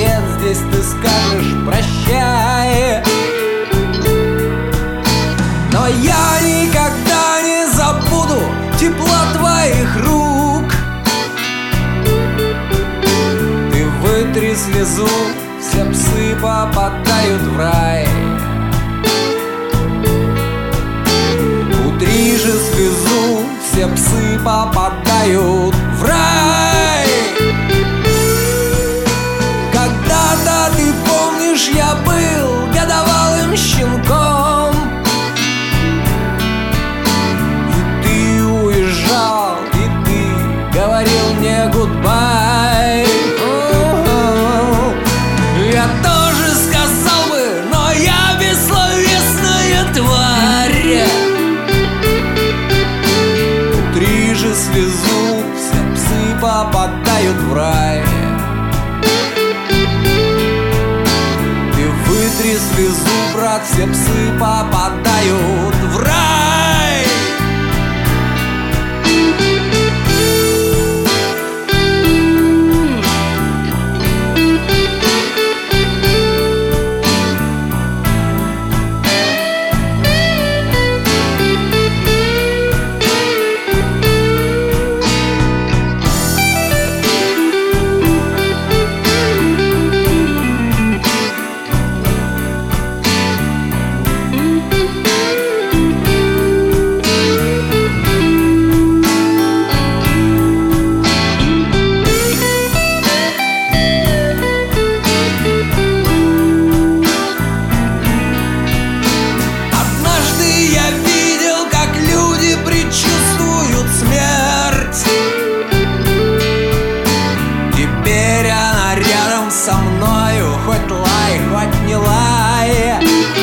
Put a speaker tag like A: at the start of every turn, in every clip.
A: привет, здесь ты скажешь прощай. Но я никогда не забуду тепла твоих рук. Ты вытри слезу, все псы попадают в рай. Утри же слезу, все псы попадают в рай. Когда-то, ты помнишь, я был годовалым щенком, и ты уезжал, и ты говорил мне гудбай. Я тоже сказал бы, но я бессловесная тварь. Утри же слезу, все псы попадают в рай. Ты вытри слезу, брат, все псы попадают в рай. Со мною, хоть лай, хоть не лай.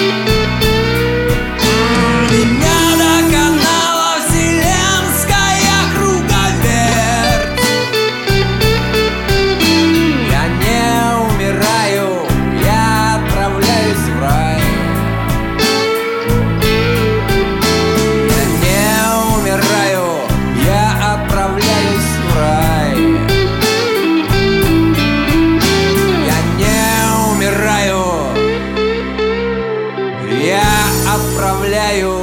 A: Меня доконала вселенская круговерть. Я не умираю, я отправляюсь в рай. Я не умираю, я отправляюсь в рай. Я отправляю